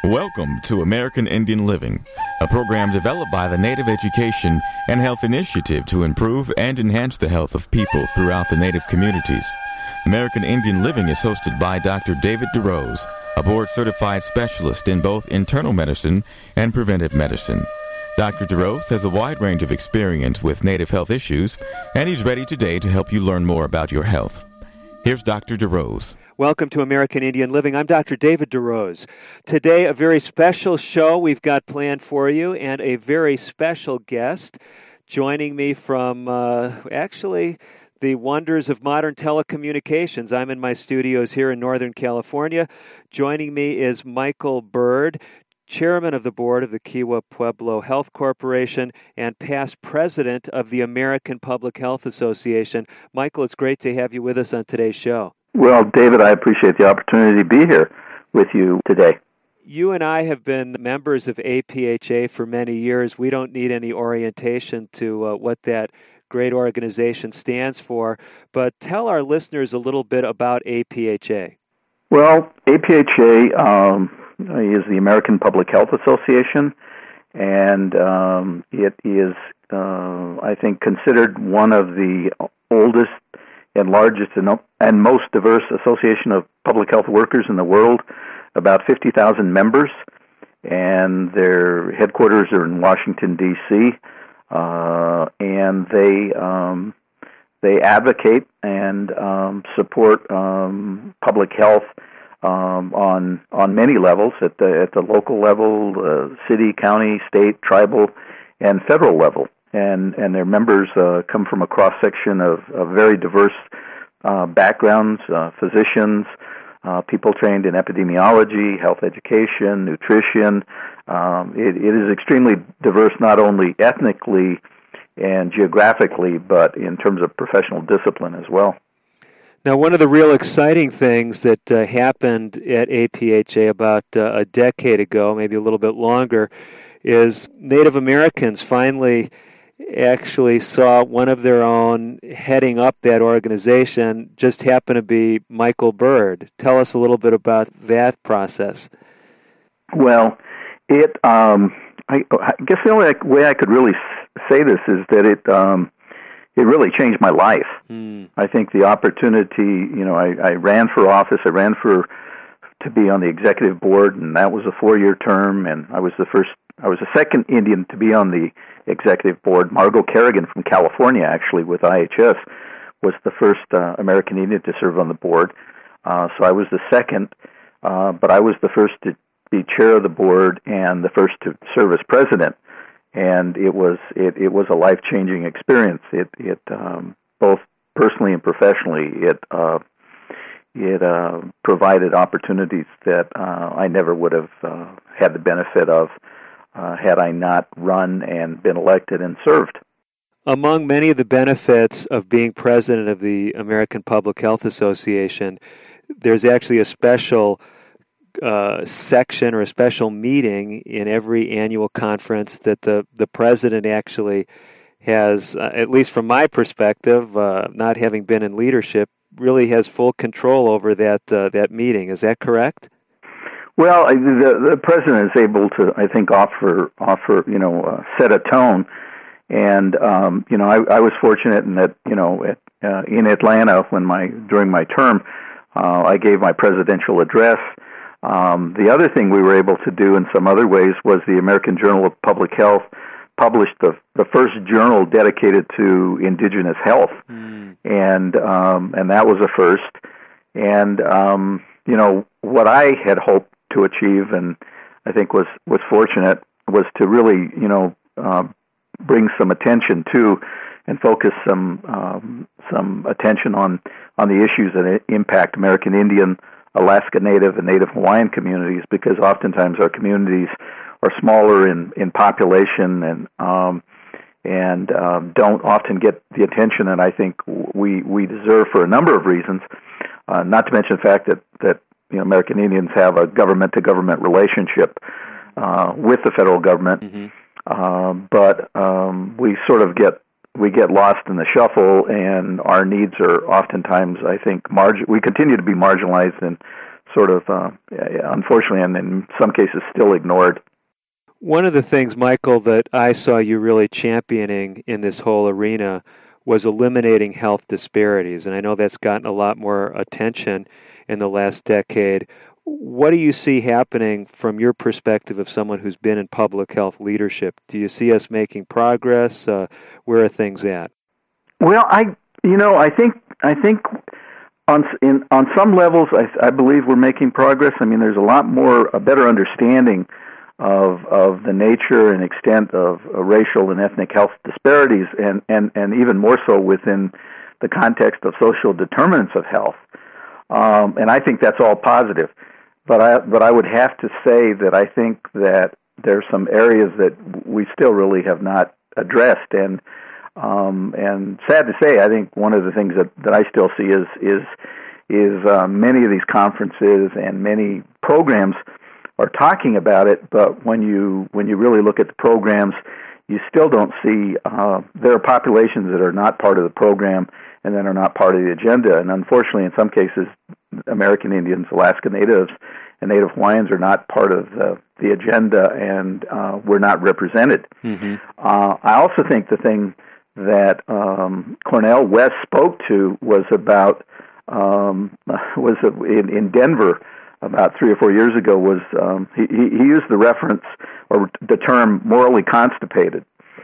Welcome to American Indian Living, a program developed by the Native Education and Health Initiative to improve and enhance the health of people throughout the Native communities. American Indian Living is hosted by Dr. David DeRose, a board-certified specialist in both internal medicine and preventive medicine. Dr. DeRose has a wide range of experience with Native health issues, and he's ready today to help you learn more about your health. Here's Dr. DeRose. Welcome to American Indian Living. I'm Dr. David DeRose. Today, a very special show we've got planned for you, and a very special guest joining me from, the wonders of modern telecommunications. I'm in my studios here in Northern California. Joining me is Michael Bird, Chairman of the Board of the Kiowa Pueblo Health Corporation and past President of the American Public Health Association. Michael, it's great to have you with us on today's show. Well, David, I appreciate the opportunity to be here with you today. You and I have been members of APHA for many years. We don't need any orientation to what that great organization stands for, but tell our listeners a little bit about APHA. Well, APHA is the American Public Health Association, and it is, I think, considered one of the oldest and largest and most diverse association of public health workers in the world, about 50,000 members, and their headquarters are in Washington, D.C., and they advocate and support public health on many levels, at the local level, city, county, state, tribal, and federal level. And their members come from a cross-section of very diverse backgrounds, physicians, people trained in epidemiology, health education, nutrition. It is extremely diverse, not only ethnically and geographically, but in terms of professional discipline as well. Now, one of the real exciting things that happened at APHA about a decade ago, maybe a little bit longer, is Native Americans finally actually saw one of their own heading up that organization, just happened to be Michael Bird. Tell us a little bit about that process. Well, I guess the only way I could really say this is that it really changed my life. I think the opportunity, I ran for office, to be on the executive board, and that was a 4-year term, and I was the second Indian to be on the executive board. Margot Kerrigan from California, actually, with IHS, was the first American Indian to serve on the board. So I was the second, but I was the first to be chair of the board and the first to serve as president. And it was a life-changing experience. It both personally and professionally, it provided opportunities that I never would have had the benefit of had I not run and been elected and served. Among many of the benefits of being president of the American Public Health Association, there's actually a special section or a special meeting in every annual conference that the president actually has, at least from my perspective, not having been in leadership, really has full control over that meeting. Is that correct? Well, the president is able to, I think, offer set a tone, and I was fortunate in that in Atlanta during my term, I gave my presidential address. The other thing we were able to do in some other ways was the American Journal of Public Health published the first journal dedicated to indigenous health, and that was a first. And what I had hoped to achieve, and I think was fortunate, was to really bring some attention to and focus some attention on the issues that impact American Indian, Alaska Native, and Native Hawaiian communities, because oftentimes our communities are smaller in population and don't often get the attention that I think we deserve for a number of reasons. Not to mention the fact that American Indians have a government-to-government relationship with the federal government, but we sort of get lost in the shuffle, and our needs are oftentimes, I think, we continue to be marginalized in sort of, unfortunately, and in some cases still ignored. One of the things, Michael, that I saw you really championing in this whole arena was eliminating health disparities, and I know that's gotten a lot more attention in the last decade. What do you see happening from your perspective of someone who's been in public health leadership? Do you see us making progress? Where are things at? Well, I think on some levels, I believe we're making progress. I mean, there's a better understanding of the nature and extent of racial and ethnic health disparities, and even more so within the context of social determinants of health. And I think that's all positive. But I would have to say that I think that there's some areas that we still really have not addressed, and sad to say, I think one of the things that I still see is many of these conferences and many programs are talking about it, but when you really look at the programs, you still don't see there are populations that are not part of the program and that are not part of the agenda. And unfortunately, in some cases, American Indians, Alaska Natives, and Native Hawaiians are not part of the agenda, and we're not represented. Mm-hmm. I also think the thing that Cornel West spoke to was about in Denver about 3 or 4 years ago. Was he used the reference or the term morally constipated,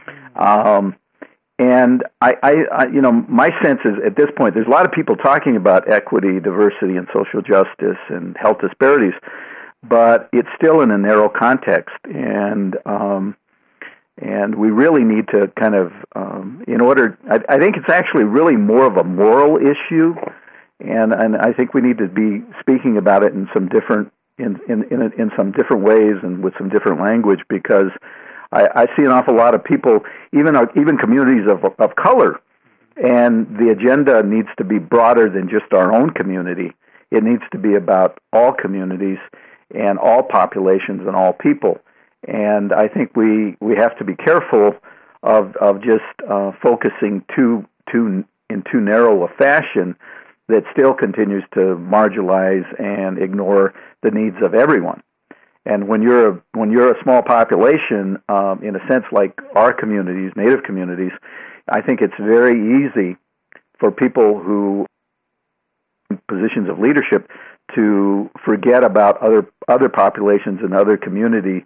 and I my sense is at this point there's a lot of people talking about equity, diversity, and social justice and health disparities, but it's still in a narrow context, and we really need to kind of I think it's actually really more of a moral issue, and I think we need to be speaking about it in some different in some different ways and with some different language, because I see an awful lot of people, even communities of color, and the agenda needs to be broader than just our own community. It needs to be about all communities and all populations and all people. And I think we have to be careful of just focusing in too narrow a fashion that still continues to marginalize and ignore the needs of everyone. And when you're a small population, in a sense like our communities, Native communities, I think it's very easy for people who in positions of leadership to forget about other populations and other communities,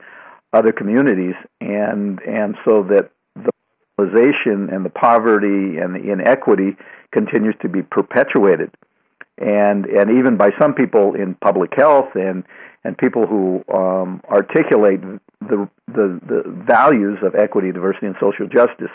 and so that the marginalization and the poverty and the inequity continues to be perpetuated, and even by some people in public health and people who articulate the values of equity, diversity, and social justice.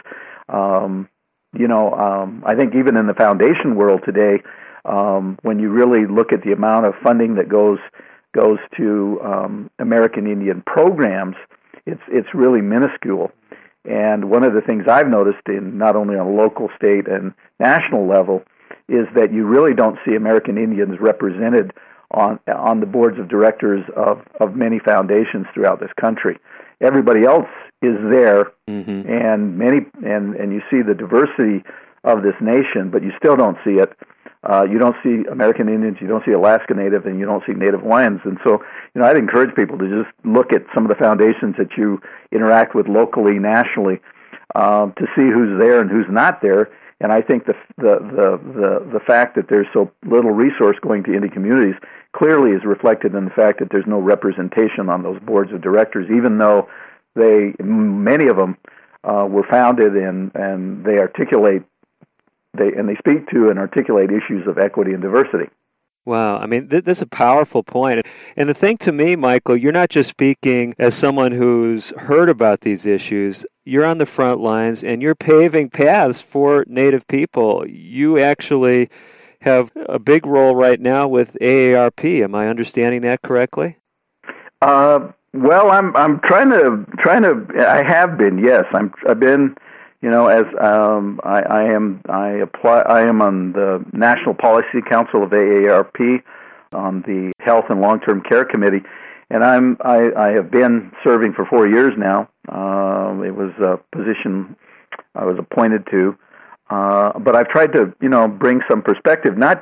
I think even in the foundation world today, when you really look at the amount of funding that goes to American Indian programs, it's really minuscule. And one of the things I've noticed in not only on a local, state, and national level is that you really don't see American Indians represented on the boards of directors of many foundations throughout this country. Everybody else is there, mm-hmm. and you see the diversity of this nation, but you still don't see it. You don't see American Indians, you don't see Alaska Native, and you don't see Native Hawaiians. And so, I'd encourage people to just look at some of the foundations that you interact with locally, nationally, to see who's there and who's not there. And I think the fact that there's so little resource going to Indian communities clearly is reflected in the fact that there's no representation on those boards of directors, even though many of them were founded and they articulate. They speak to and articulate issues of equity and diversity. Wow. I mean, this is a powerful point. And the thing to me, Michael, you're not just speaking as someone who's heard about these issues. You're on the front lines and you're paving paths for Native people. You actually have a big role right now with AARP. Am I understanding that correctly? Well, I'm trying to. I have been. Yes, I've been. As I am on the National Policy Council of AARP, on the Health and Long-Term Care Committee, and I have been serving for 4 years now. It was a position I was appointed to, but I've tried to bring some perspective.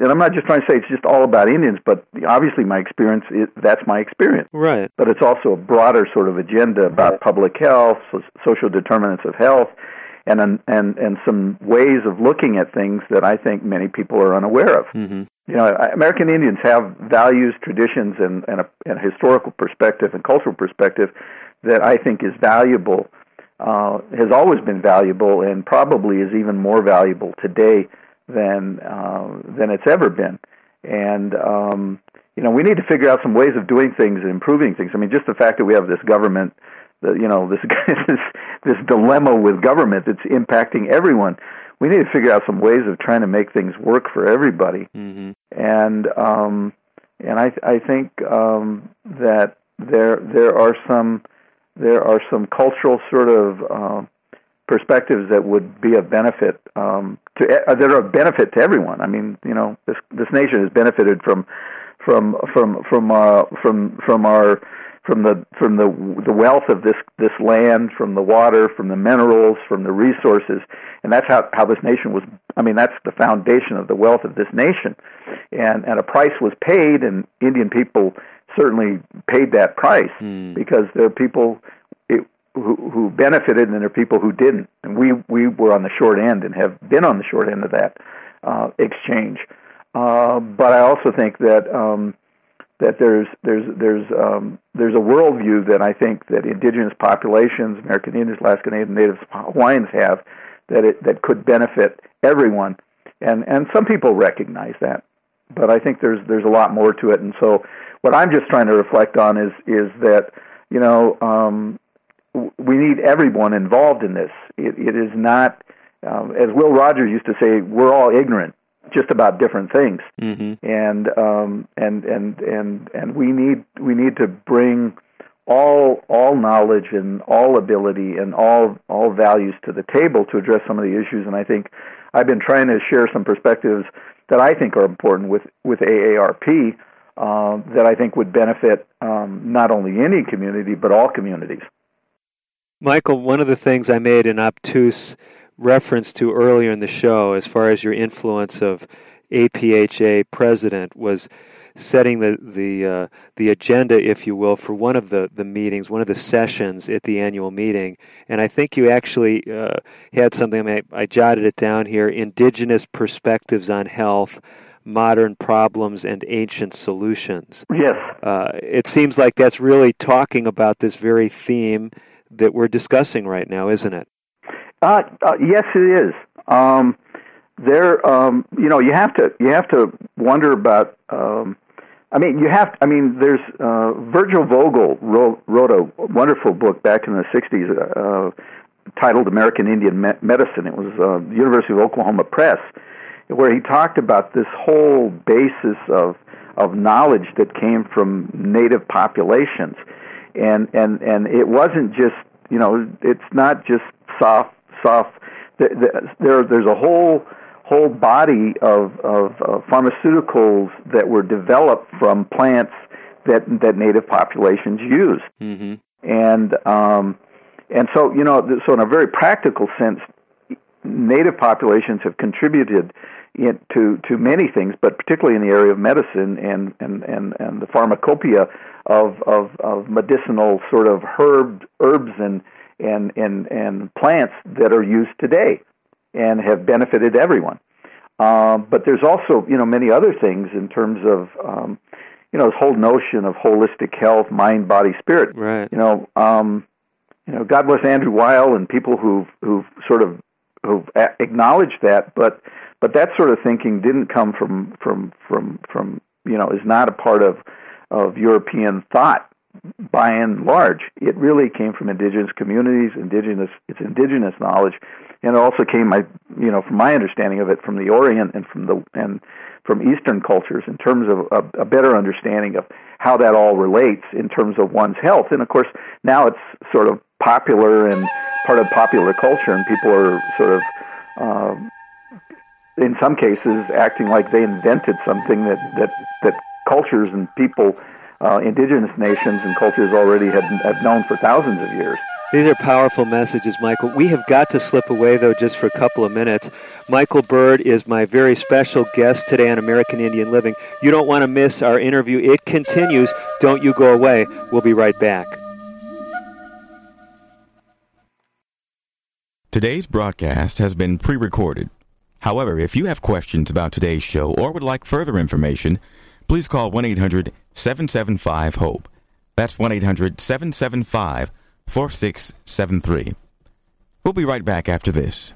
and I'm not just trying to say it's just all about Indians, but obviously my experience, that's my experience. Right. But it's also a broader sort of agenda about public health, social determinants of health, and some ways of looking at things that I think many people are unaware of. Mm-hmm. You know, American Indians have values, traditions, and a historical perspective and cultural perspective that I think is valuable, has always been valuable, and probably is even more valuable today than it's ever been. And you know, we need to figure out some ways of doing things and improving things. I mean, just the fact that we have this government, you know, this dilemma with government that's impacting everyone. We need to figure out some ways of trying to make things work for everybody. Mm-hmm. And I think that there are some cultural sort of perspectives that would be of benefit that are of benefit to everyone. I mean, you know, this nation has benefited from the wealth of this land, from the water, from the minerals, from the resources, and that's how this nation was. I mean, that's the foundation of the wealth of this nation, and a price was paid, and Indian people certainly paid that price because there are people who benefited and there are people who didn't, and we were on the short end and have been on the short end of that exchange. But I also think that there's a worldview that I think that indigenous populations, American Indians, Alaska Native, Natives, Hawaiians have that could benefit everyone, and some people recognize that, but I think there's a lot more to it. And so what I'm just trying to reflect on is that, you know, we need everyone involved in this. It is not, as Will Rogers used to say, we're all ignorant just about different things, mm-hmm. and we need to bring all knowledge and all ability and all values to the table to address some of the issues. And I think I've been trying to share some perspectives that I think are important with AARP that I think would benefit not only Indian community but all communities. Michael, one of the things I made an obtuse reference to earlier in the show, as far as your influence of APHA president, was setting the agenda, if you will, for one of the meetings, one of the sessions at the annual meeting. And I think you actually had something, I jotted it down here, Indigenous Perspectives on Health, Modern Problems and Ancient Solutions. Yes. It seems like that's really talking about this very theme that we're discussing right now, isn't it? Yes, it is. You know, you have to wonder about. There's Virgil Vogel wrote a wonderful book back in the '60s titled "American Indian Medicine." It was the University of Oklahoma Press, where he talked about this whole basis of knowledge that came from native populations. And it wasn't just, you know, it's not just soft. There's a whole body of pharmaceuticals that were developed from plants that native populations used. Mm-hmm. And so, you know, so in a very practical sense, native populations have contributed to many things, but particularly in the area of medicine and the pharmacopoeia of medicinal sort of herbs and plants that are used today and have benefited everyone. But there's also, you know, many other things in terms of, you know, this whole notion of holistic health, mind, body, spirit. Right. You know, God bless Andrew Weil and people who've acknowledged that, but that sort of thinking didn't come from you know, is not a part of European thought by and large. It really came from indigenous communities, it's indigenous knowledge, and it also came, from my understanding of it, from the Orient and from Eastern cultures in terms of a better understanding of how that all relates in terms of one's health. And of course, now it's sort of popular and part of popular culture, and people are sort of, in some cases, acting like they invented something that cultures and people, indigenous nations and cultures already have known for thousands of years. These are powerful messages, Michael. We have got to slip away, though, just for a couple of minutes. Michael Bird is my very special guest today on American Indian Living. You don't want to miss our interview. It continues. Don't you go away. We'll be right back. Today's broadcast has been pre-recorded. However, if you have questions about today's show or would like further information, please call 1-800-775-HOPE. That's 1-800-775-4673. We'll be right back after this.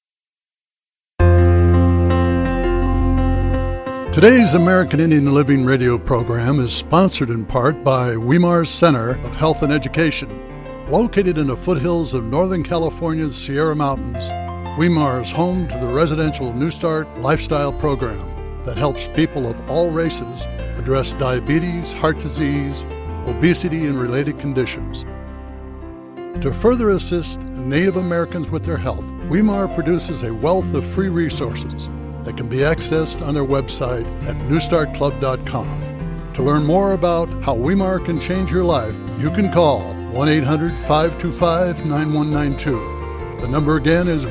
Today's American Indian Living radio program is sponsored in part by Weimar Center of Health and Education. Located in the foothills of Northern California's Sierra Mountains, Weimar is home to the residential New Start lifestyle program that helps people of all races address diabetes, heart disease, obesity, and related conditions. To further assist Native Americans with their health, Weimar produces a wealth of free resources that can be accessed on their website at newstartclub.com. To learn more about how Weimar can change your life, you can call 1-800-525-9192. The number again is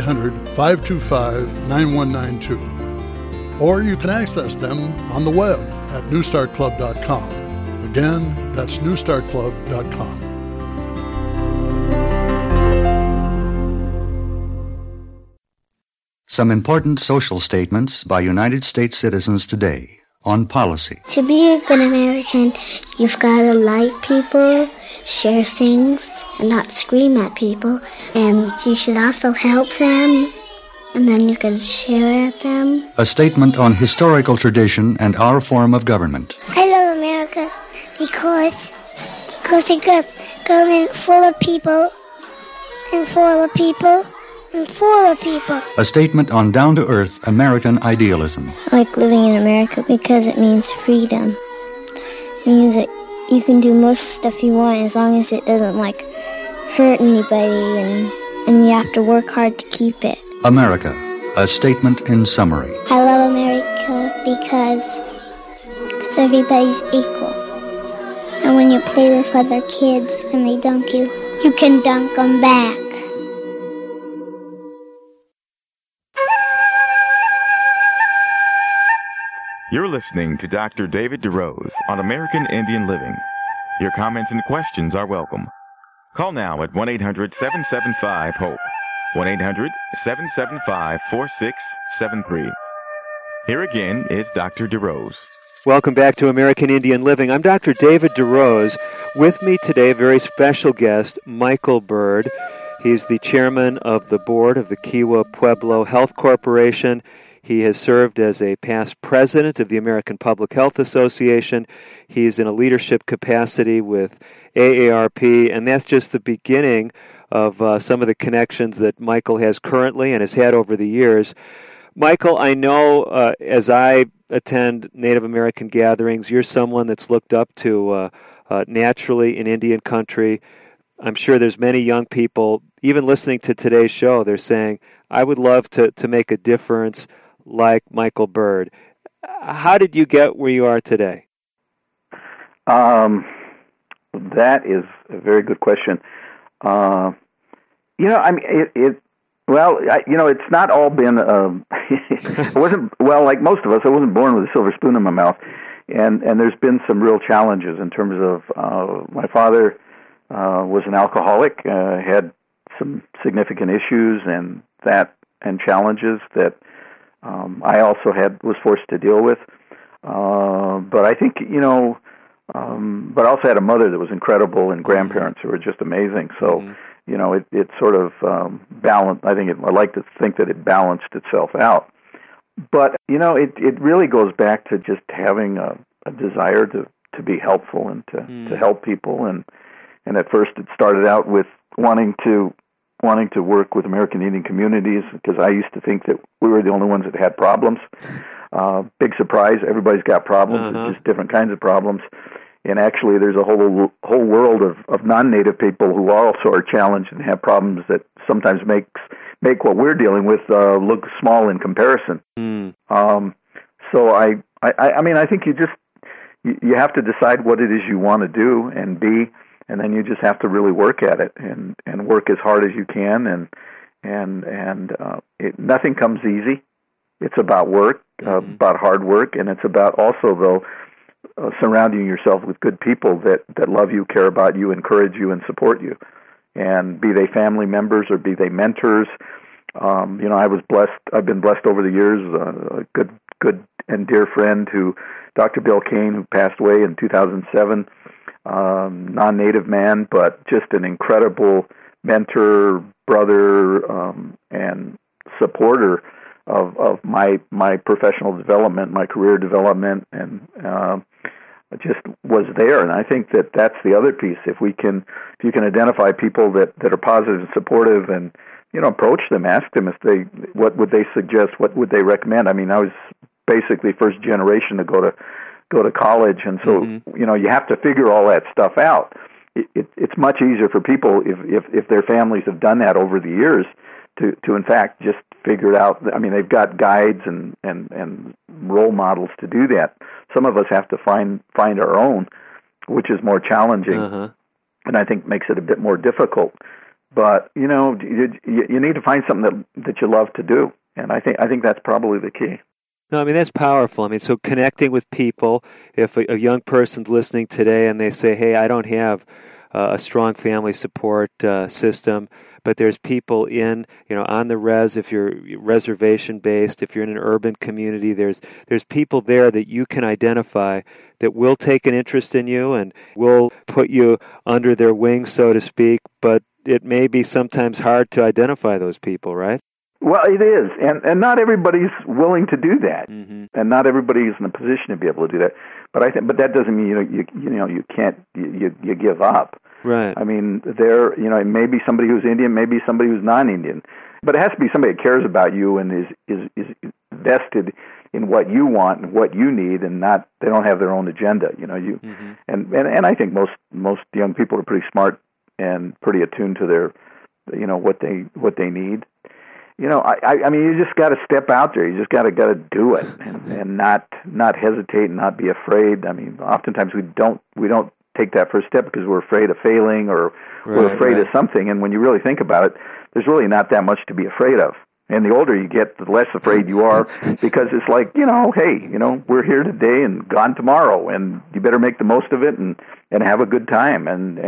1-800-525-9192. Or you can access them on the web at newstartclub.com. Again, that's newstartclub.com. Some important social statements by United States citizens today on policy. To be a good American, you've got to like people, share things, and not scream at people. And you should also help them, and then you can share at them. A statement on historical tradition and our form of government. I love America because it got government full of people, and full of people, and full of people. A statement on down-to-earth American idealism. I like living in America because it means freedom. It means that you can do most stuff you want as long as it doesn't, hurt anybody, and you have to work hard to keep it. America, a statement in summary. I love America because everybody's equal. And when you play with other kids and they dunk you, you can dunk them back. You're listening to Dr. David DeRose on American Indian Living. Your comments and questions are welcome. Call now at 1-800-775-HOPE. 1-800-775-4673. Here again is Dr. DeRose. Welcome back to American Indian Living. I'm Dr. David DeRose. With me today, a very special guest, Michael Bird. He's the chairman of the board of the Kiowa Pueblo Health Corporation. He has served as a past president of the American Public Health Association. He's in a leadership capacity with AARP, and that's just the beginning of some of the connections that Michael has currently and has had over the years. Michael, I know as I attend Native American gatherings, you're someone that's looked up to naturally in Indian country. I'm sure there's many young people, even listening to today's show, they're saying, I would love to make a difference like Michael Bird. How did you get where you are today? That is a very good question. It's not all been, it wasn't, like most of us, I wasn't born with a silver spoon in my mouth. And there's been some real challenges in terms of, my father was an alcoholic, had some significant issues and challenges that I also was forced to deal with. But I think, but I also had a mother that was incredible and grandparents who were just amazing. So, it sort of balanced. I like to think that it balanced itself out. But, it really goes back to just having a desire to be helpful and to help people. And at first it started out with wanting to work with American Indian communities because I used to think that we were the only ones that had problems. Big surprise, everybody's got problems. It's just different kinds of problems. And actually there's a whole world of non-native people who also are challenged and have problems that sometimes make what we're dealing with look small in comparison. So I think you have to decide what it is you want to do and be, and then you just have to really work at it and work as hard as you can, nothing comes easy. It's about work, about hard work, and it's about also, though, surrounding yourself with good people that love you, care about you, encourage you, and support you. And be they family members or be they mentors. I've been blessed over the years, a good and dear friend Dr. Bill Kane, who passed away in 2007, non-native man, but just an incredible mentor, brother, and supporter of my professional development, my career development, and just was there. And I think that's the other piece. If you can identify people that are positive and supportive, and approach them, ask them what would they suggest, what would they recommend. I mean, I was basically first generation to go to college, and so you have to figure all that stuff out. It's much easier for people if their families have done that over the years to in fact just figure it out. I mean, they've got guides and role models to do that. Some of us have to find our own, which is more challenging, and I think makes it a bit more difficult. But you need to find something that you love to do, and I think that's probably the key. No, I mean, that's powerful. I mean, so connecting with people, if a young person's listening today and they say, hey, I don't have a strong family support system, but there's people on the res, if you're reservation-based, if you're in an urban community, there's people there that you can identify that will take an interest in you and will put you under their wings, so to speak, but it may be sometimes hard to identify those people, right? Well, it is, and not everybody's willing to do that, and not everybody is in a position to be able to do that. But but that doesn't mean you can't you give up. Right. I mean, it may be somebody who's Indian, maybe somebody who's non-Indian, but it has to be somebody that cares about you and is vested in what you want and what you need, and they don't have their own agenda. And I think most young people are pretty smart and pretty attuned to their what they need. I mean, you just got to step out there. You just got to do it, and not hesitate and not be afraid. I mean, oftentimes we don't take that first step because we're afraid of failing or we're afraid of something. And when you really think about it, there's really not that much to be afraid of. And the older you get, the less afraid you are, because it's like, hey, we're here today and gone tomorrow, and you better make the most of it and have a good time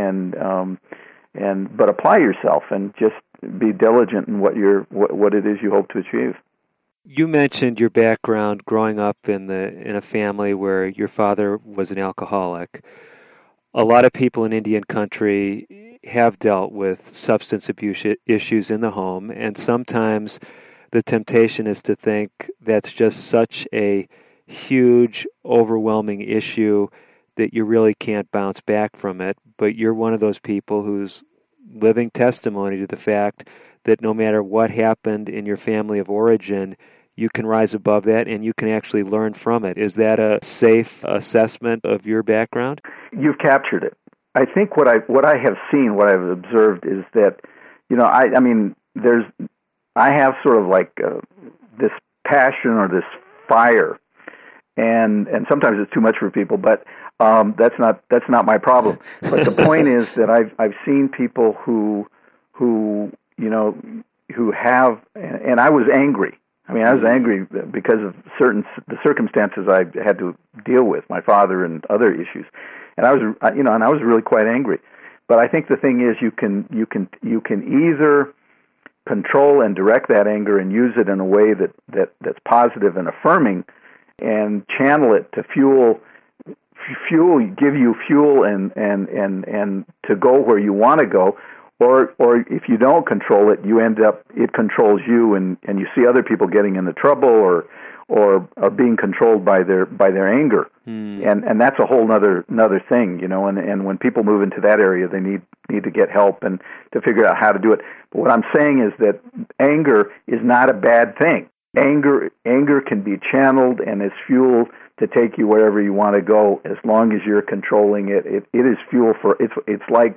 but apply yourself and just be diligent in what it is you hope to achieve. You mentioned your background growing up in a family where your father was an alcoholic. A lot of people in Indian country have dealt with substance abuse issues in the home, and sometimes the temptation is to think that's just such a huge, overwhelming issue that you really can't bounce back from it. But you're one of those people who's living testimony to the fact that no matter what happened in your family of origin, you can rise above that and you can actually learn from it. Is that a safe assessment of your background? You've captured it. I think what I have seen, what I've observed is that, I have sort of like this passion or this fire, and sometimes it's too much for people, but that's not my problem. But the point is that I've seen people who have, and I was angry. I mean, I was angry because of the circumstances I had to deal with, my father and other issues, and I was really quite angry. But I think the thing is, you can either control and direct that anger and use it in a way that's positive and affirming, and channel it to give you fuel and to go where you want to go. Or if you don't control it, it controls you, and you see other people getting into trouble or being controlled by their anger, and that's a whole another thing, And when people move into that area, they need to get help and to figure out how to do it. But what I'm saying is that anger is not a bad thing. Anger can be channeled and is fuel to take you wherever you want to go, as long as you're controlling it. It is fuel for it's like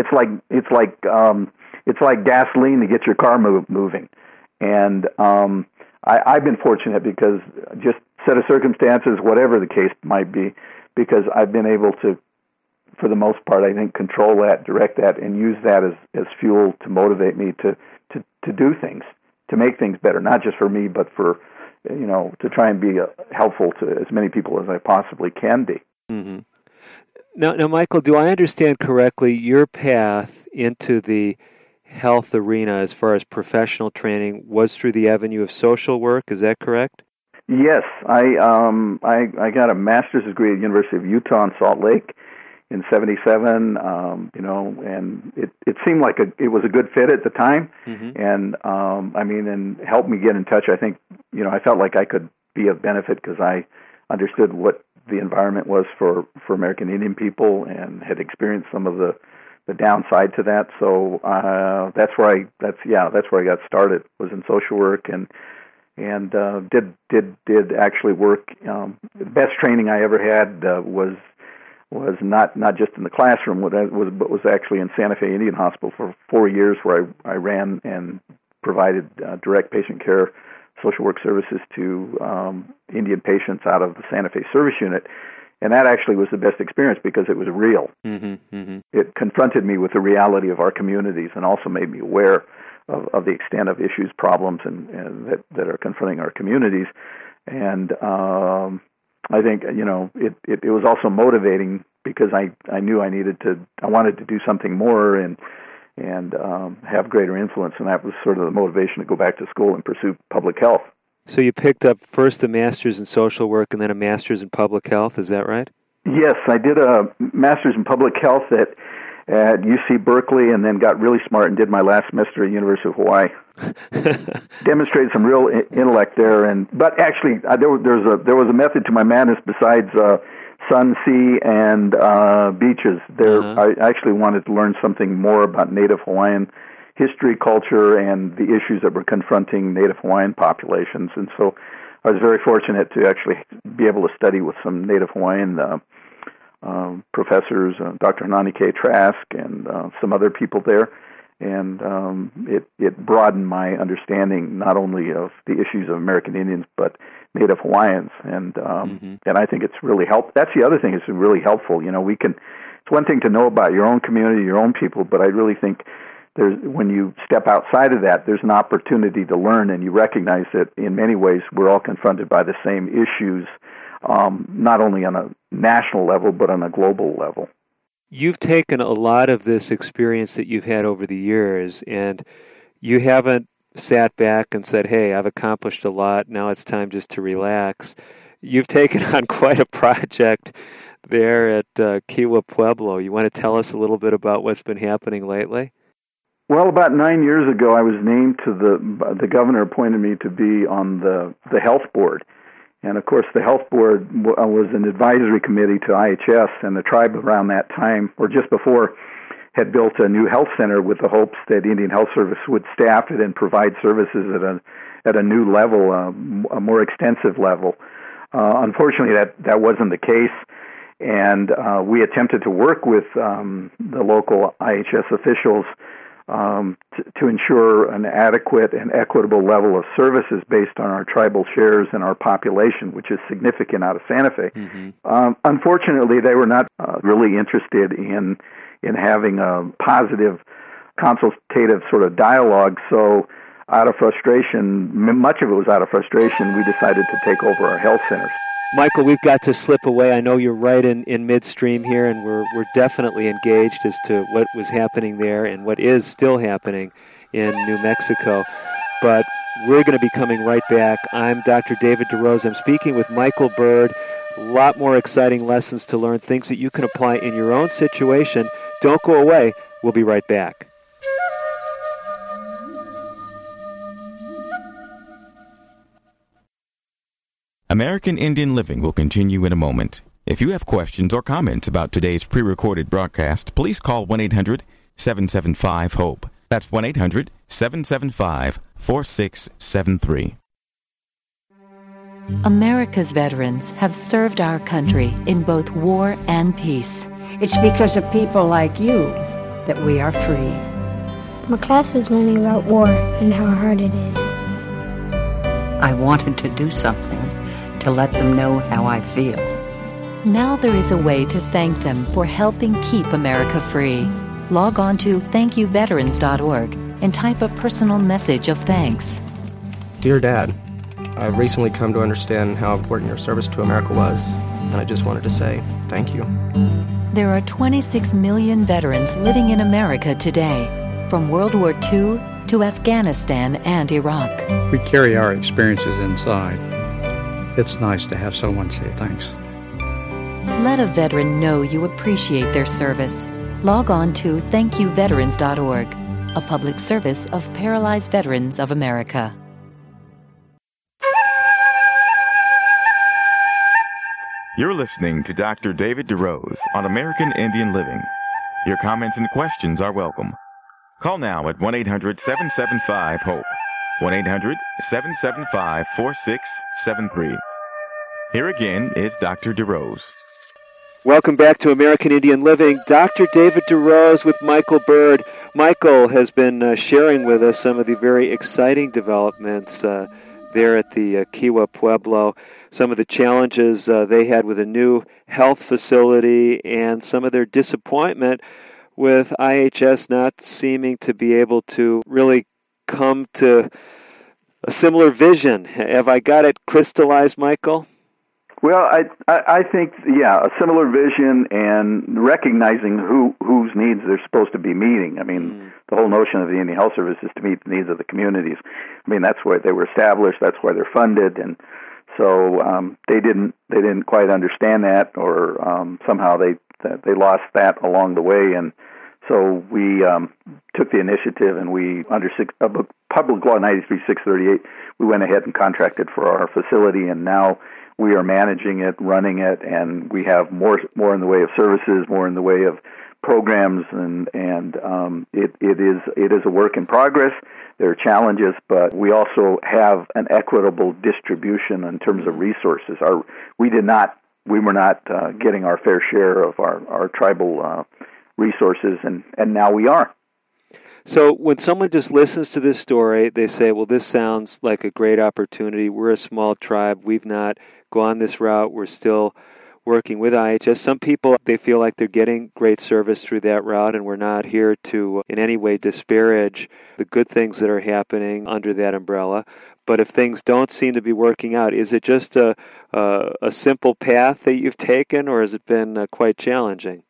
gasoline to get your car moving. And I've been fortunate because just set of circumstances, whatever the case might be, because I've been able to for the most part, I think, control that, direct that, and use that as fuel to motivate me to do things, to make things better, not just for me, but for, to try and be helpful to as many people as I possibly can be. Mm-hmm. Now, Michael, do I understand correctly your path into the health arena as far as professional training was through the avenue of social work? Is that correct? Yes, I got a master's degree at the University of Utah in Salt Lake in '77. And it seemed like it was a good fit at the time, mm-hmm. and and helped me get in touch. I think I felt like I could be of benefit because I understood what the environment was for American Indian people and had experienced some of the downside to that. So that's where I got started, was in social work and did actually work. The best training I ever had was not just in the classroom, but was actually in Santa Fe Indian Hospital for 4 years, where I ran and provided direct patient care social work services to Indian patients out of the Santa Fe Service Unit. And that actually was the best experience because it was real. Mm-hmm, mm-hmm. It confronted me with the reality of our communities and also made me aware of the extent of issues, problems, and that are confronting our communities. And I think, it was also motivating because I knew I wanted to do something more and have greater influence, and that was sort of the motivation to go back to school and pursue public health. So you picked up first a master's in social work and then a master's in public health, is that right? Yes, I did a master's in public health at UC Berkeley, and then got really smart and did my last semester at University of Hawaii. Demonstrated some real intellect there, but actually there was a method to my madness besides sun, sea, and beaches. I actually wanted to learn something more about Native Hawaiian history, culture, and the issues that were confronting Native Hawaiian populations. And so I was very fortunate to actually be able to study with some Native Hawaiian professors, Dr. Hanani K. Trask, and some other people there. And it broadened my understanding not only of the issues of American Indians, but Native Hawaiians. And I think it's really helped. That's the other thing. It's really helpful. It's one thing to know about your own community, your own people, but I really think when you step outside of that, there's an opportunity to learn, and you recognize that in many ways we're all confronted by the same issues, not only on a national level, but on a global level. You've taken a lot of this experience that you've had over the years, and you haven't sat back and said, hey, I've accomplished a lot, now it's time just to relax. You've taken on quite a project there at Kiwa Pueblo. You want to tell us a little bit about what's been happening lately? Well, about 9 years ago, I was named to the governor appointed me to be on the health board. And, of course, the health board was an advisory committee to IHS, and the tribe around that time, or just before, had built a new health center with the hopes that Indian Health Service would staff it and provide services at a new level, a more extensive level. Unfortunately, that wasn't the case, and we attempted to work with the local IHS officials to ensure an adequate and equitable level of services based on our tribal shares and our population, which is significant out of Santa Fe. Mm-hmm. Unfortunately, they were not really interested in having a positive consultative sort of dialogue, so out of frustration, much of it was out of frustration, we decided to take over our health centers. Michael, we've got to slip away. I know you're right in midstream here, and we're definitely engaged as to what was happening there and what is still happening in New Mexico. But we're going to be coming right back. I'm Dr. David DeRose. I'm speaking with Michael Bird. A lot more exciting lessons to learn, things that you can apply in your own situation. Don't go away. We'll be right back. American Indian Living will continue in a moment. If you have questions or comments about today's pre-recorded broadcast, please call 1-800-775-HOPE. That's 1-800-775-4673. America's veterans have served our country in both war and peace. It's because of people like you that we are free. My class was learning about war and how hard it is. I wanted to do something to let them know how I feel. Now there is a way to thank them for helping keep America free. Log on to thankyouveterans.org and type a personal message of thanks. Dear Dad, I've recently come to understand how important your service to America was, and I just wanted to say thank you. There are 26 million veterans living in America today, from World War II to Afghanistan and Iraq. We carry our experiences inside. It's nice to have someone say thanks. Let a veteran know you appreciate their service. Log on to thankyouveterans.org, a public service of Paralyzed Veterans of America. You're listening to Dr. David DeRose on American Indian Living. Your comments and questions are welcome. Call now at 1-800-775-HOPE, 1-800-775-4673. Here again is Dr. DeRose. Welcome back to American Indian Living. Dr. David DeRose with Michael Bird. Michael has been sharing with us some of the very exciting developments there at the Kiowa Pueblo, some of the challenges they had with a new health facility and some of their disappointment with IHS not seeming to be able to really come to a similar vision. Have I got it crystallized, Michael? Well, I think, a similar vision and recognizing whose needs they're supposed to be meeting. I mean, the whole notion of the Indian Health Service is to meet the needs of the communities. I mean, that's why they were established. That's why they're funded, and so they didn't quite understand that, or somehow they lost that along the way, and so we took the initiative, and we under Public Law 93-638, we went ahead and contracted for our facility, and now we are managing it, running it, and we have more in the way of services, more in the way of programs, and it is a work in progress. There are challenges, but we also have an equitable distribution in terms of resources. We were not getting our fair share of our tribal resources, and now we are. So when someone just listens to this story, they say, well, this sounds like a great opportunity. We're a small tribe. We've not gone this route. We're still working with IHS. Some people, they feel like they're getting great service through that route, and we're not here to in any way disparage the good things that are happening under that umbrella. But if things don't seem to be working out, is it just a simple path that you've taken, or has it been quite challenging?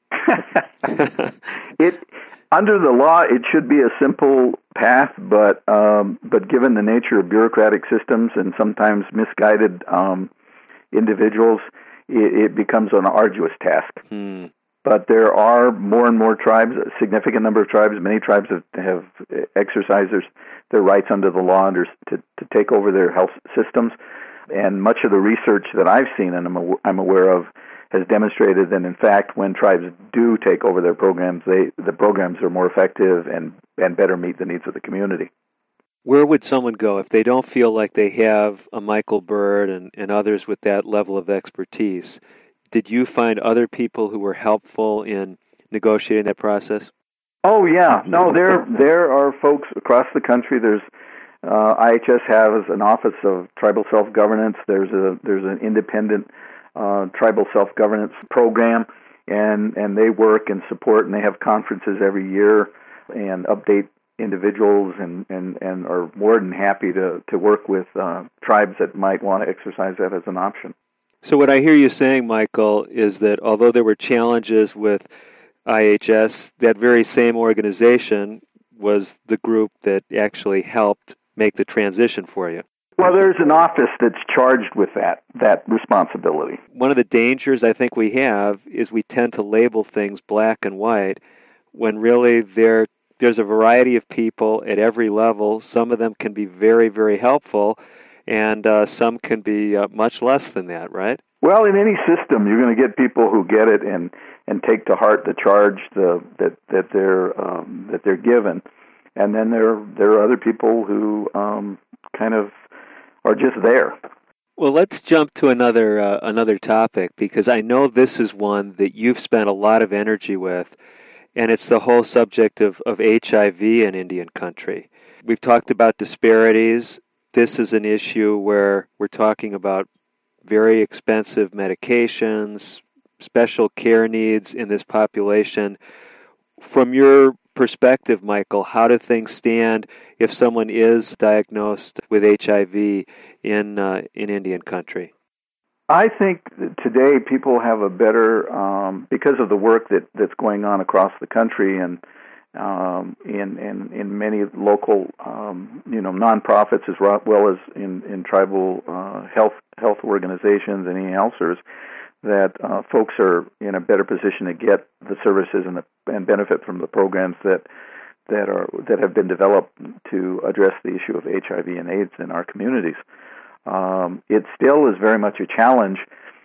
Under the law, it should be a simple path, but given the nature of bureaucratic systems and sometimes misguided individuals, it becomes an arduous task. But there are more and more tribes, a significant number of tribes. Many tribes have exercised their rights under the law to take over their health systems. And much of the research that I've seen and I'm aware of has demonstrated that, in fact, when tribes do take over their programs, the programs are more effective and better meet the needs of the community. Where would someone go if they don't feel like they have a Michael Bird and others with that level of expertise? Did you find other people who were helpful in negotiating that process? Oh, yeah. No, there are folks across the country. There's IHS has an Office of Tribal Self-Governance. There's an independent tribal self-governance program, and they work and support, and they have conferences every year and update individuals and are more than happy to work with tribes that might want to exercise that as an option. So what I hear you saying, Michael, is that although there were challenges with IHS, that very same organization was the group that actually helped make the transition for you. Well, there's an office that's charged with that responsibility. One of the dangers I think we have is we tend to label things black and white when really there's a variety of people at every level. Some of them can be very, very helpful, and some can be much less than that, right? Well, in any system, you're going to get people who get it and take to heart the charge that they're given, and then there are other people who kind of are just there. Well, let's jump to another topic, because I know this is one that you've spent a lot of energy with, and it's the whole subject of HIV in Indian country. We've talked about disparities. This is an issue where we're talking about very expensive medications, special care needs in this population. From your perspective, Michael, how do things stand if someone is diagnosed with HIV in Indian country? I think that today people have a better, because of the work that's going on across the country and in many local, nonprofits as well as in tribal health organizations and ELSers, that folks are in a better position to get the services and benefit from the programs that have been developed to address the issue of HIV and AIDS in our communities. It still is very much a challenge,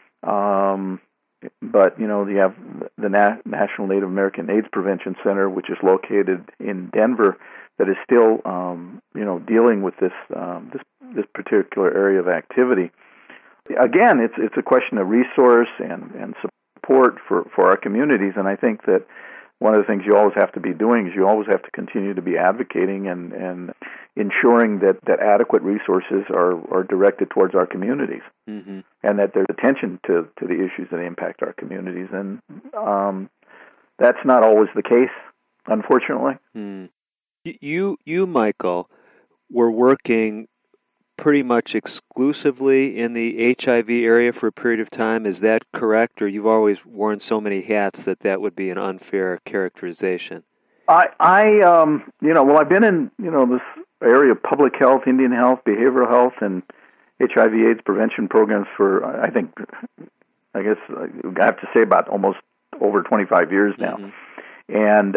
but you have the National Native American AIDS Prevention Center, which is located in Denver, that is still dealing with this particular area of activity. Again, it's a question of resource and support for our communities, and I think that one of the things you always have to be doing is you always have to continue to be advocating and ensuring that adequate resources are directed towards our communities, mm-hmm. and that there's attention to the issues that impact our communities. And that's not always the case, unfortunately. Mm. You, Michael, were working pretty much exclusively in the HIV area for a period of time. Is that correct, or you've always worn so many hats that would be an unfair characterization? I've been in this area of public health, Indian health, behavioral health, and HIV/AIDS prevention programs for I guess I have to say about almost over 25 years now. Mm-hmm. And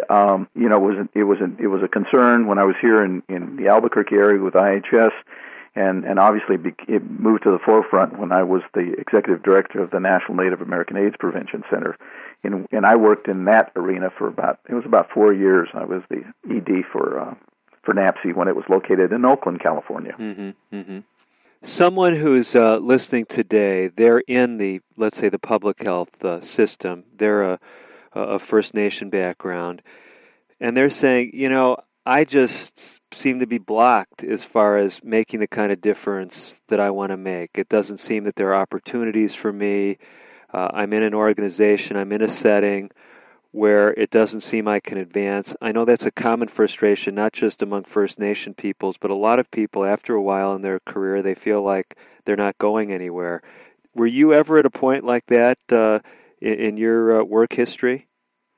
it was a concern when I was here in the Albuquerque area with IHS. And obviously it moved to the forefront when I was the executive director of the National Native American AIDS Prevention Center. And I worked in that arena for about 4 years. I was the ED for NAPC when it was located in Oakland, California. Mm-hmm, mm-hmm. Someone who's listening today, they're in let's say the public health system. They're a First Nation background. And they're saying, I just seem to be blocked as far as making the kind of difference that I want to make. It doesn't seem that there are opportunities for me. I'm in an organization, I'm in a setting where it doesn't seem I can advance. I know that's a common frustration, not just among First Nation peoples, but a lot of people, after a while in their career, they feel like they're not going anywhere. Were you ever at a point like that in your work history?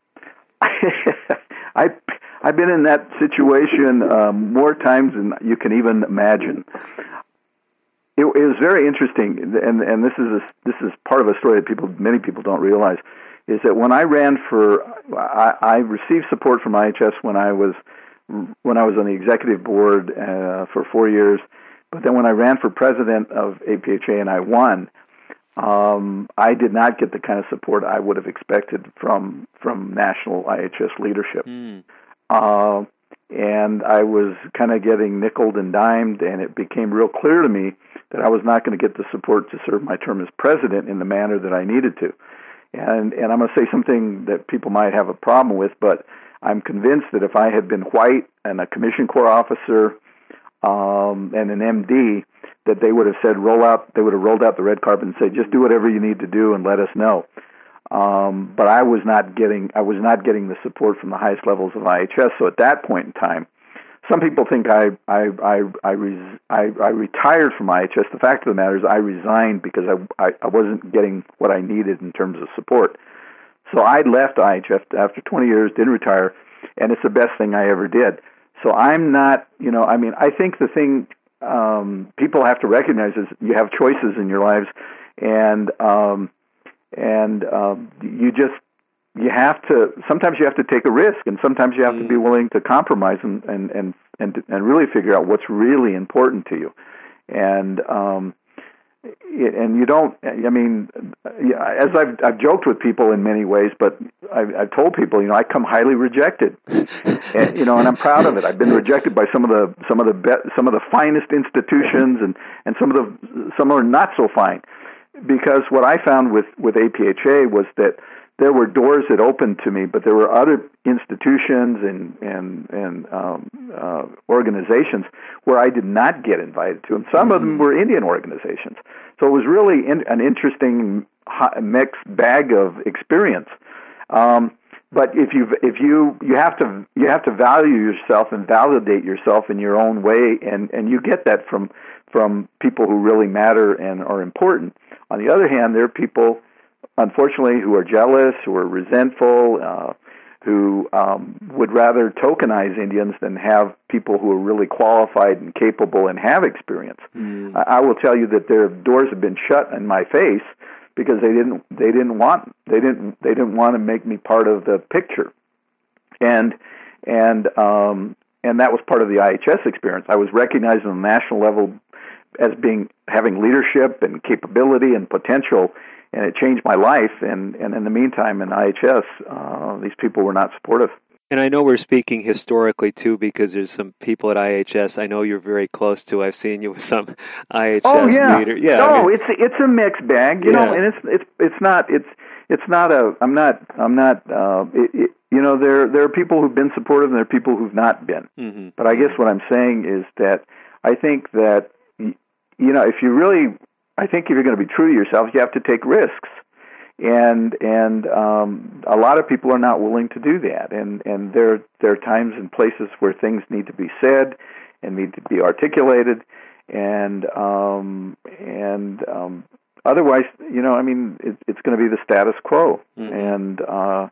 I've been in that situation more times than you can even imagine. It was very interesting, and this is part of a story that many people don't realize, is that when I ran I received support from IHS when I was on the executive board for 4 years, but then when I ran for president of APHA and I won, I did not get the kind of support I would have expected from national IHS leadership. Mm. And I was kind of getting nickeled and dimed, and it became real clear to me that I was not going to get the support to serve my term as president in the manner that I needed to. And I'm going to say something that people might have a problem with, but I'm convinced that if I had been white and a Commission Corps officer and an MD, that they would have said rolled out the red carpet and said, just do whatever you need to do and let us know. But I was not getting the support from the highest levels of IHS. So at that point in time, some people think I retired from IHS. The fact of the matter is I resigned because I wasn't getting what I needed in terms of support. So I left IHS after 20 years, didn't retire, and it's the best thing I ever did. So I'm not, I think the thing people have to recognize is you have choices in your lives, and sometimes you have to take a risk, and sometimes you have to be willing to compromise and really figure out what's really important to you. And you don't, as I've joked with people in many ways, but I've told people, I come highly rejected, and I'm proud of it. I've been rejected by some of the finest institutions, and some are not so fine. Because what I found with APHA was that there were doors that opened to me, but there were other institutions and organizations where I did not get invited to, and some of them were Indian organizations. So it was really an interesting mixed bag of experience. But if you have to value yourself and validate yourself in your own way, and you get that from people who really matter and are important. On the other hand, there are people, unfortunately, who are jealous, who are resentful, who would rather tokenize Indians than have people who are really qualified and capable and have experience. I will tell you that their doors have been shut in my face because they didn't want to make me part of the picture, and that was part of the IHS experience. I was recognized on the national level as having leadership and capability and potential. And it changed my life, and in the meantime, in IHS, these people were not supportive. And I know we're speaking historically, too, because there's some people at IHS I know you're very close to. I've seen you with some IHS leaders. Yeah, no, it's a mixed bag, you know, and it's not you know, there are people who've been supportive and there are people who've not been. Mm-hmm. But I guess what I'm saying is that I think that, you know, I think if you're going to be true to yourself, you have to take risks, and a lot of people are not willing to do that. And there are times and places where things need to be said and need to be articulated, and otherwise, you know, I mean, it's going to be the status quo, mm-hmm.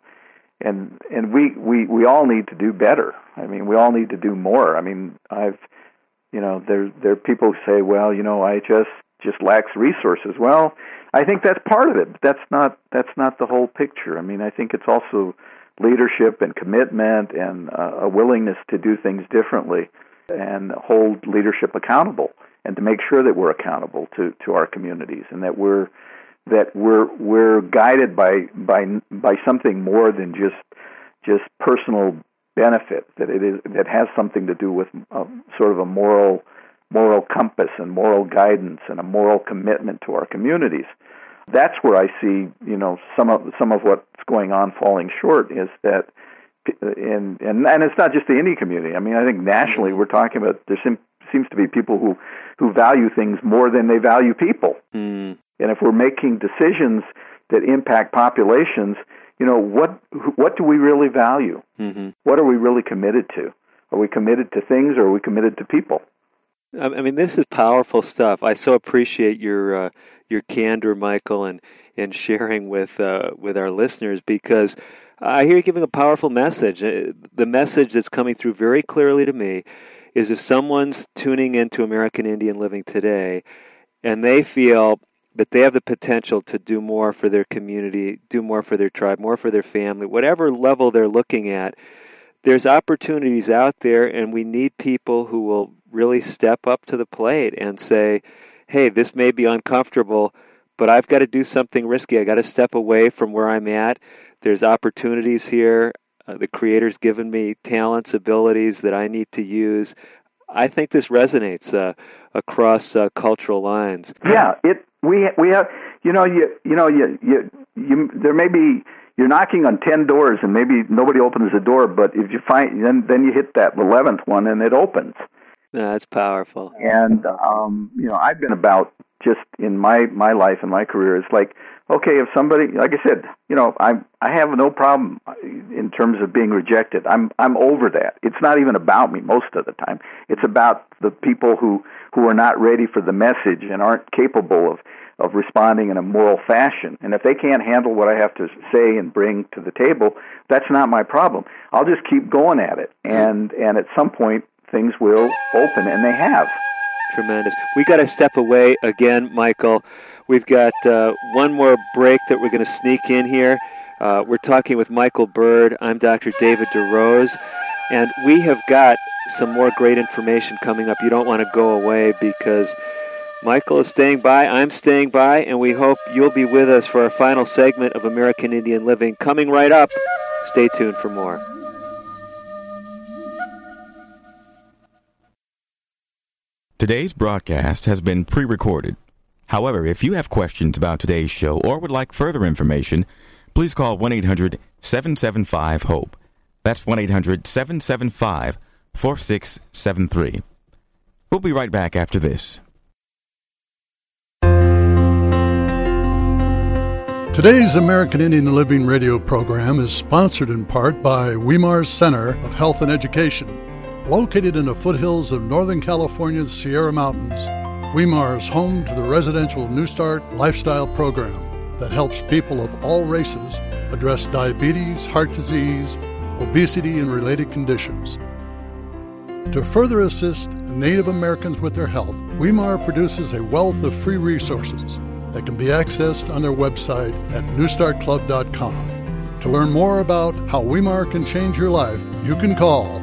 and we all need to do better. I mean, we all need to do more. I mean, you know, there are people who say, well, you know, IHS just lacks resources. Well, I think that's part of it, but that's not the whole picture. I mean, I think it's also leadership and commitment and a willingness to do things differently and hold leadership accountable, and to make sure that we're accountable to our communities, and that we're guided by something more than just personal benefit, that has something to do with sort of a moral compass and moral guidance and a moral commitment to our communities. That's where I see, you know, some of what's going on falling short is that, and it's not just the Indian community. I mean, I think nationally we're talking about there seems to be people who value things more than they value people. Mm. And if we're making decisions that impact populations, you know, what do we really value? Mm-hmm. What are we really committed to? Are we committed to things, or are we committed to people? I mean, this is powerful stuff. I so appreciate your candor, Michael, and sharing with our listeners, because I hear you giving a powerful message. The message that's coming through very clearly to me is, if someone's tuning into American Indian Living today and they feel that they have the potential to do more for their community, do more for their tribe, more for their family, whatever level they're looking at, there's opportunities out there, and we need people who will really step up to the plate and say, hey, this may be uncomfortable, but I've got to do something risky. I got to step away from where I'm at. There's opportunities here. The Creator's given me talents, abilities that I need to use. I think this resonates across cultural lines. Yeah, we have, you know, there may be, you're knocking on 10 doors and maybe nobody opens the door, but if you find, then you hit that 11th one and it opens. That's powerful. And, you know, I've been about, just in my life and my career, it's like, okay, if somebody, like I said, you know, I have no problem in terms of being rejected. I'm over that. It's not even about me most of the time. It's about the people who are not ready for the message and aren't capable of responding in a moral fashion. And if they can't handle what I have to say and bring to the table, that's not my problem. I'll just keep going at it. And at some point, things will open, and they have. Tremendous. We got to step away again, Michael. We've got one more break that we're going to sneak in here. We're talking with Michael Bird. I'm Dr. David DeRose, and we have got some more great information coming up. You don't want to go away, because Michael is staying by, I'm staying by, and we hope you'll be with us for our final segment of American Indian Living. Coming right up. Stay tuned for more. Today's broadcast has been pre-recorded. However, if you have questions about today's show or would like further information, please call 1-800-775-HOPE. That's 1-800-775-4673. We'll be right back after this. Today's American Indian Living radio program is sponsored in part by Weimar Center of Health and Education. Located in the foothills of Northern California's Sierra Mountains, Weimar is home to the residential New Start lifestyle program that helps people of all races address diabetes, heart disease, obesity, and related conditions. To further assist Native Americans with their health, Weimar produces a wealth of free resources that can be accessed on their website at newstartclub.com. To learn more about how Weimar can change your life, you can call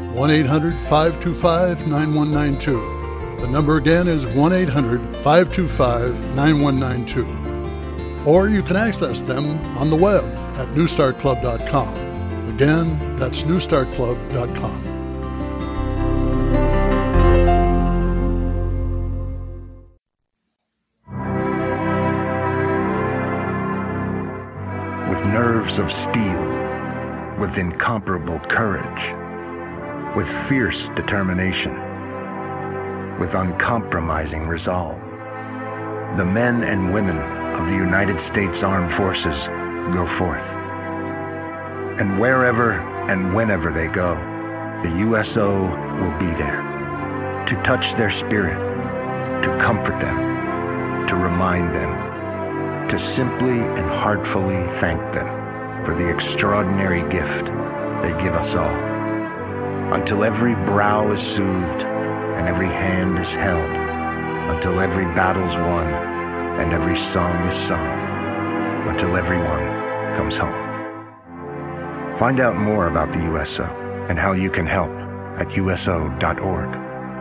1-800-525-9192. The number again is 1-800-525-9192. Or you can access them on the web at newstartclub.com. Again, that's newstartclub.com. Nerves of steel, with incomparable courage, with fierce determination, with uncompromising resolve. The men and women of the United States Armed Forces go forth. And wherever and whenever they go, the USO will be there to touch their spirit, to comfort them, to remind them, to simply and heartfully thank them for the extraordinary gift they give us all, until every brow is soothed and every hand is held, until every battle's won and every song is sung, until everyone comes home. Find out more about the USO and how you can help at uso.org.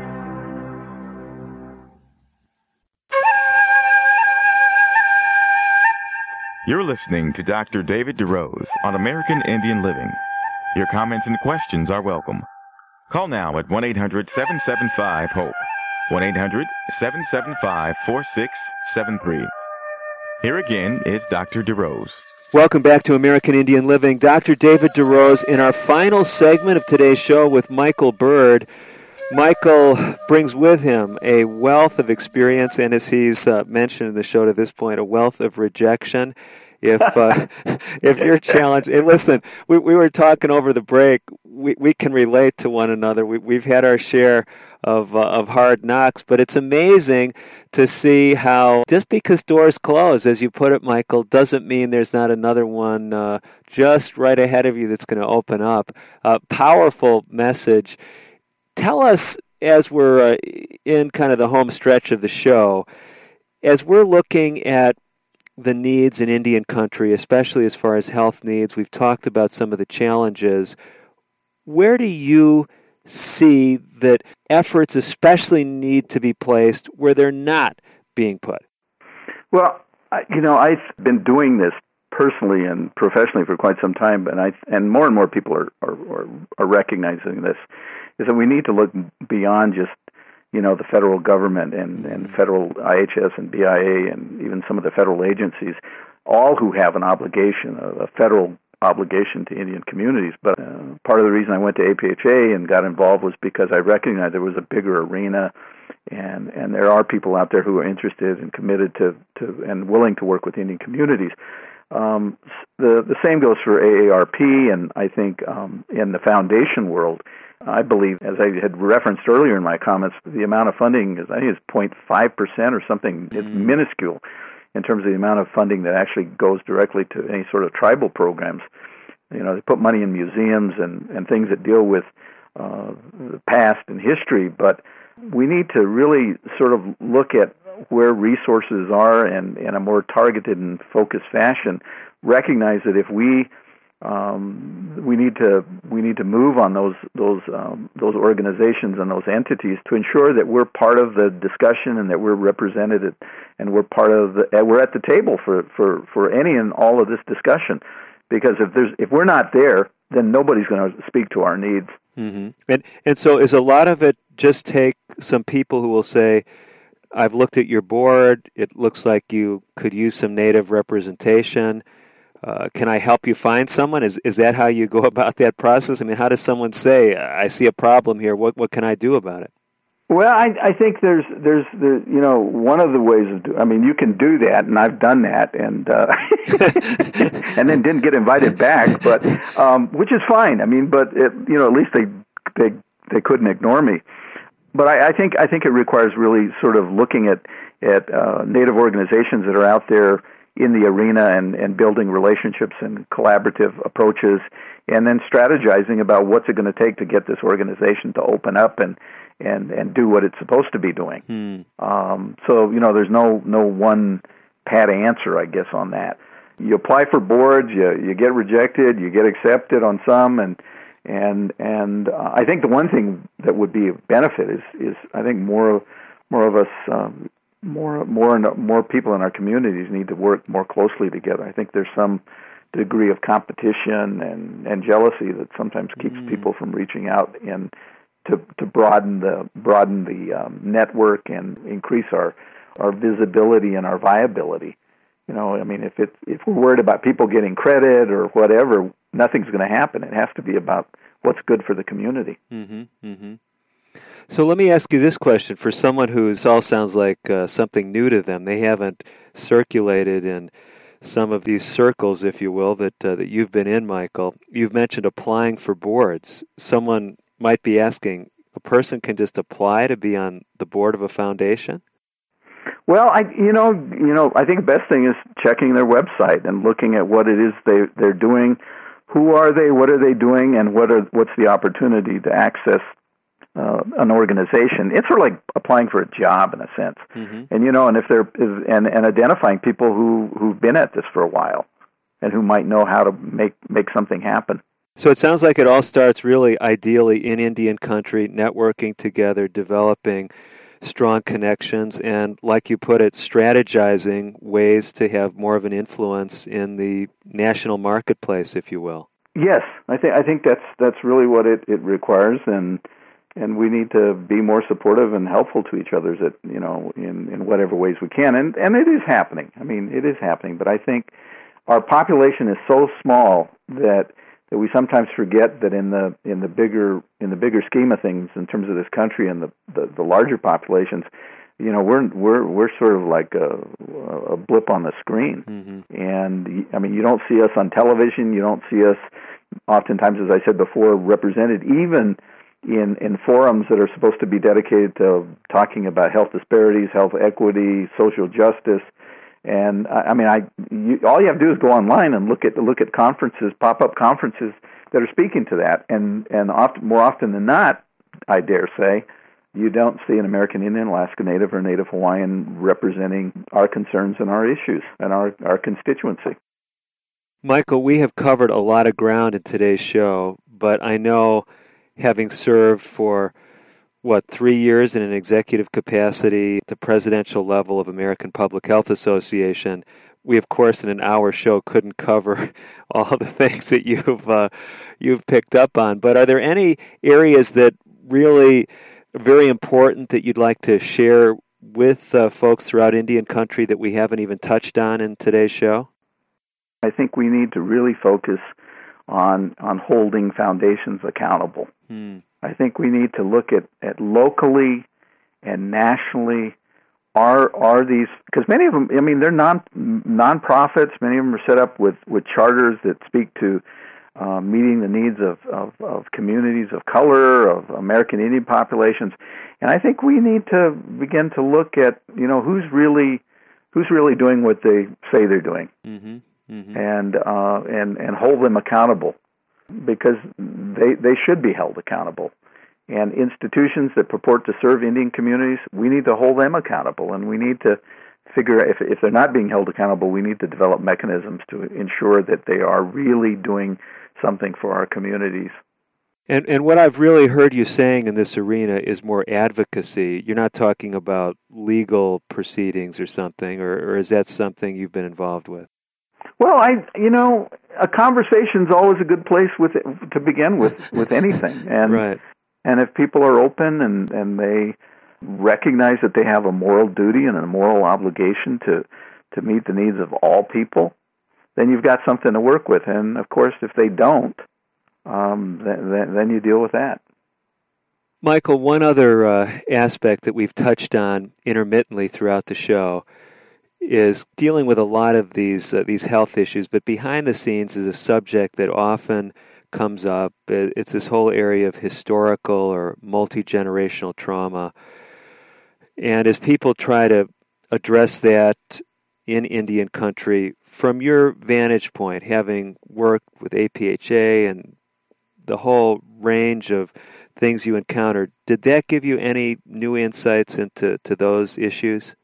You're listening to Dr. David DeRose on American Indian Living. Your comments and questions are welcome. Call now at 1-800-775-HOPE, 1-800-775-4673. Here again is Dr. DeRose. Welcome back to American Indian Living. Dr. David DeRose in our final segment of today's show with Michael Bird. Michael brings with him a wealth of experience, and as he's mentioned in the show to this point, a wealth of rejection. If you're challenged, and listen, we were talking over the break. We can relate to one another. We've had our share of hard knocks, but it's amazing to see how just because doors close, as you put it, Michael, doesn't mean there's not another one just right ahead of you that's going to open up. Powerful message. Tell us, as we're in kind of the home stretch of the show, as we're looking at the needs in Indian country, especially as far as health needs, we've talked about some of the challenges. Where do you see that efforts especially need to be placed where they're not being put? Well, I've been doing this personally and professionally for quite some time, and more people are recognizing this, is that we need to look beyond just the federal government and federal IHS and BIA and even some of the federal agencies, all who have an obligation, a federal obligation to Indian communities. But part of the reason I went to APHA and got involved was because I recognized there was a bigger arena, and there are people out there who are interested and committed to and willing to work with Indian communities. The same goes for AARP, and I think in the foundation world, I believe, as I had referenced earlier in my comments, the amount of funding is, I think it's 0.5% or something. It's minuscule in terms of the amount of funding that actually goes directly to any sort of tribal programs. They put money in museums and things that deal with the past and history, but we need to really sort of look at where resources are and in a more targeted and focused fashion, recognize that if we need to move on those organizations and those entities to ensure that we're part of the discussion and that we're represented and we're we're at the table for any and all of this discussion. Because if we're not there, then nobody's going to speak to our needs. Mm-hmm. And so is a lot of it just take some people who will say, I've looked at your board, it looks like you could use some Native representation. Can I help you find someone? Is that how you go about that process? I mean, how does someone say, I see a problem here, what can I do about it? Well, I think there's one of the ways of you can do that, and I've done that, and and then didn't get invited back, but which is fine. But at least they couldn't ignore me. But I think it requires really sort of looking at Native organizations that are out there in the arena and building relationships and collaborative approaches, and then strategizing about what's it going to take to get this organization to open up and do what it's supposed to be doing. So there's no one pat answer, I guess, on that. You apply for boards, you get rejected, you get accepted on some, and I think the one thing that would be a benefit is I think more of us, more people in our communities need to work more closely together. I think there's some degree of competition and jealousy that sometimes keeps people from reaching out and to broaden the network and increase our visibility and our viability. If we're worried about people getting credit or whatever, nothing's going to happen. It has to be about what's good for the community. So let me ask you this question: for someone who's all sounds like something new to them, they haven't circulated in some of these circles, if you will, that you've been in, Michael. You've mentioned applying for boards. Someone might be asking, a person can just apply to be on the board of a foundation? Well, I think the best thing is checking their website and looking at what it is they're doing. Who are they? What are they doing? And what's the opportunity to access an organization? It's sort of like applying for a job in a sense. And and if and identifying people who've been at this for a while and who might know how to make something happen. So it sounds like it all starts really ideally in Indian country, networking together, developing strong connections, and like you put it, strategizing ways to have more of an influence in the national marketplace, if you will. Yes, I think that's really what it requires, and we need to be more supportive and helpful to each other in whatever ways we can, and it is happening. It is happening, but I think our population is so small that we sometimes forget that in the bigger scheme of things, in terms of this country and the larger populations, we're sort of like a blip on the screen. And you don't see us on television. You don't see us oftentimes, as I said before, represented even in forums that are supposed to be dedicated to talking about health disparities, health equity, social justice. And all you have to do is go online and look at conferences, pop-up conferences that are speaking to that. And more often than not, I dare say, you don't see an American Indian, Alaska Native, or Native Hawaiian representing our concerns and our issues and our constituency. Michael, we have covered a lot of ground in today's show, but I know, having served for 3 years in an executive capacity at the presidential level of American Public Health Association, we, of course, in an hour show couldn't cover all the things that you've picked up on. But are there any areas that really are very important that you'd like to share with folks throughout Indian country that we haven't even touched on in today's show? I think we need to really focus on holding foundations accountable. I think we need to look at locally and nationally. Are these, because many of them, they're non-profits. Many of them are set up with charters that speak to meeting the needs of communities of color, of American Indian populations. And I think we need to begin to look at who's really doing what they say they're doing, and hold them accountable, because they should be held accountable. And institutions that purport to serve Indian communities, we need to hold them accountable, and we need to figure out if they're not being held accountable, we need to develop mechanisms to ensure that they are really doing something for our communities. And what I've really heard you saying in this arena is more advocacy. You're not talking about legal proceedings or something, or is that something you've been involved with? Well, a conversation's always a good place to begin with anything, and right. And if people are open and they recognize that they have a moral duty and a moral obligation to meet the needs of all people, then you've got something to work with. And of course, if they don't, then you deal with that. Michael, one other aspect that we've touched on intermittently throughout the show is dealing with a lot of these health issues, but behind the scenes is a subject that often comes up. It's this whole area of historical or multi-generational trauma. And as people try to address that in Indian country, from your vantage point, having worked with APHA and the whole range of things you encountered, did that give you any new insights into those issues?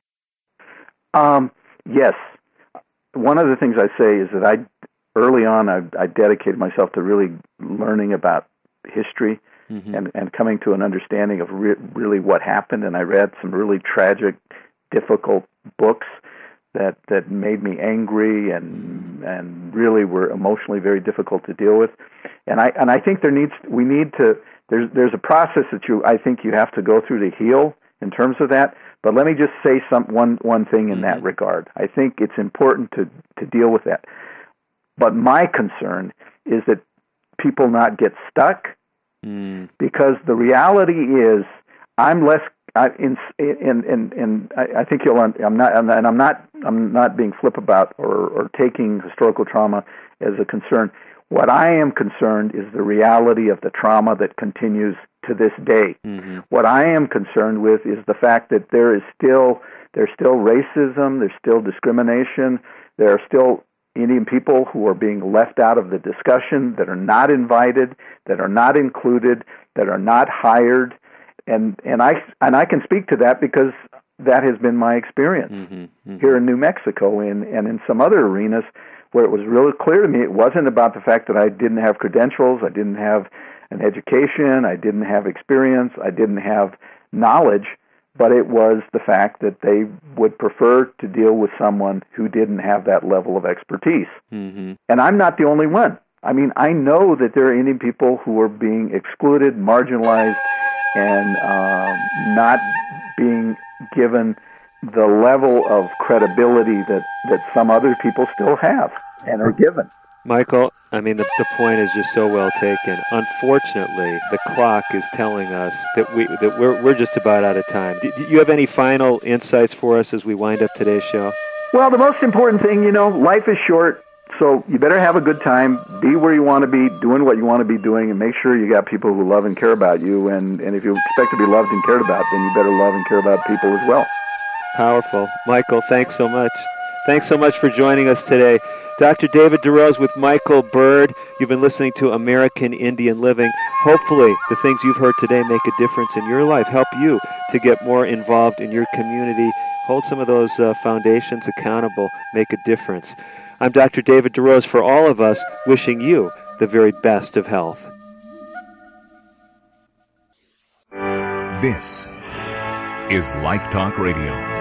Yes. One of the things I say is that early on I dedicated myself to really learning about history and coming to an understanding of really what happened. And I read some really tragic, difficult books that made me angry and really were emotionally very difficult to deal with. And I think there's a process that I think you have to go through to heal in terms of that. But let me just say one thing in that regard. I think it's important to deal with that. But my concern is that people not get stuck, because the reality is I'm less. I think I'm not being flip about or taking historical trauma as a concern. What I am concerned is the reality of the trauma that continues to this day. What I am concerned with is the fact that there's still racism, there's still discrimination, there are still Indian people who are being left out of the discussion, that are not invited, that are not included, that are not hired, and I can speak to that because that has been my experience here in New Mexico and in some other arenas where it was really clear to me it wasn't about the fact that I didn't have credentials, I didn't have an education, I didn't have experience, I didn't have knowledge, but it was the fact that they would prefer to deal with someone who didn't have that level of expertise. And I'm not the only one. I mean, I know that there are Indian people who are being excluded, marginalized, and not being given the level of credibility that some other people still have and are given. Michael, I mean, the point is just so well taken. Unfortunately, the clock is telling us that we're just about out of time. Do you have any final insights for us as we wind up today's show? Well, the most important thing, life is short, so you better have a good time, be where you want to be, doing what you want to be doing, and make sure you got people who love and care about you. And if you expect to be loved and cared about, then you better love and care about people as well. Powerful. Michael, thanks so much. Thanks so much for joining us today. Dr. David DeRose with Michael Bird. You've been listening to American Indian Living. Hopefully, the things you've heard today make a difference in your life, help you to get more involved in your community, hold some of those foundations accountable, make a difference. I'm Dr. David DeRose, for all of us, wishing you the very best of health. This is Life Talk Radio.